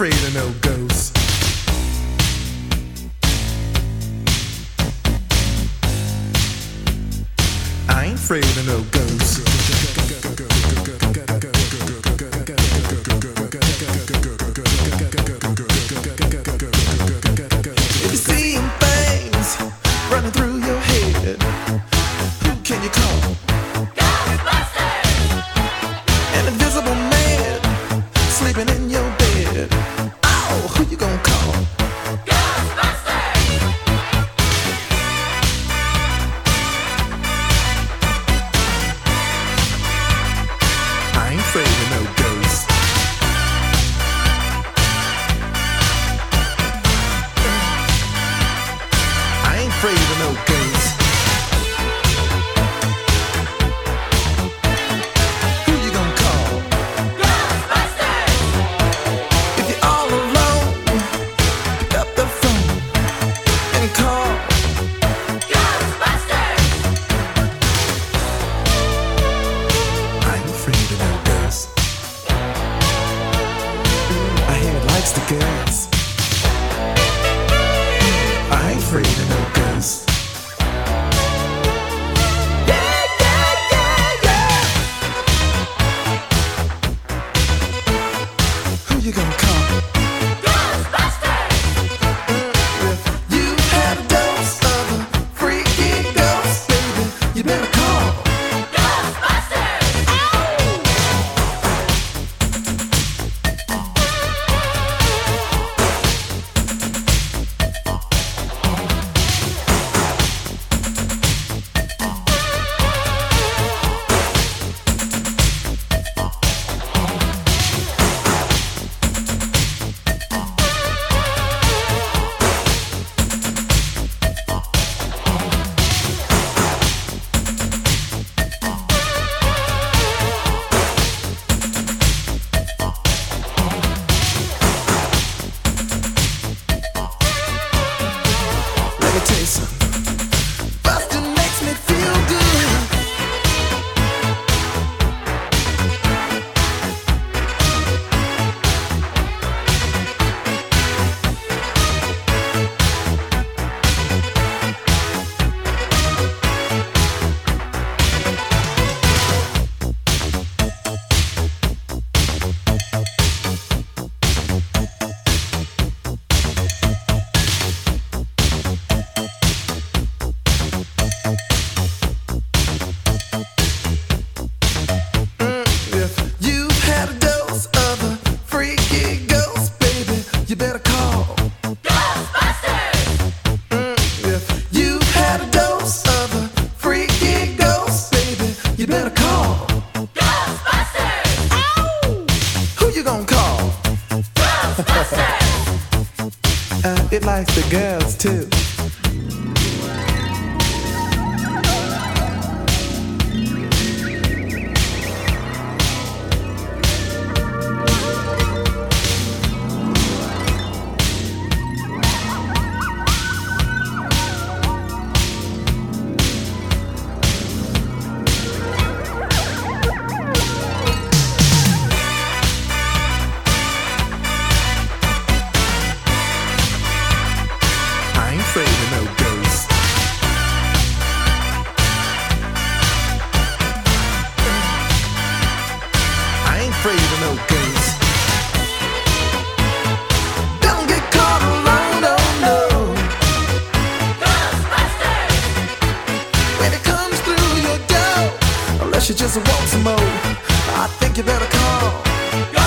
afraid of no ghosts. I ain't afraid of no ghosts. If you're seeing things running through your head, who can you call? Ghostbusters! An invisible man sleeping in your bed. Oh, who you gonna call? Ghostbusters! I ain't afraid of no ghosts. I ain't afraid of no ghosts. Who you gonna call? Ghostbusters! If you're all alone, pick up the phone and call Ghostbusters! I ain't afraid of no ghosts. I hear it likes the girls. I ain't afraid of no ghosts. Yeah, yeah, yeah, yeah. Who you gonna call? Ghostbusters! If you had a dose of a freaky ghost, baby, you better call Ghostbusters! Let me tell you something. Bustin' makes me feel good. If you've had a dose of a freaky ghost, baby, you better call Ghostbusters! If you've had a dose of a freaky ghost, baby, you better call Ghostbusters! Ow! Who you gonna call? Ghostbusters! It likes the girls too. I ain't afraid of no ghosts. I ain't afraid of no ghosts. Don't get caught alone, oh no. Ghostbusters! When it comes through your door, unless you just want some more, I think you better call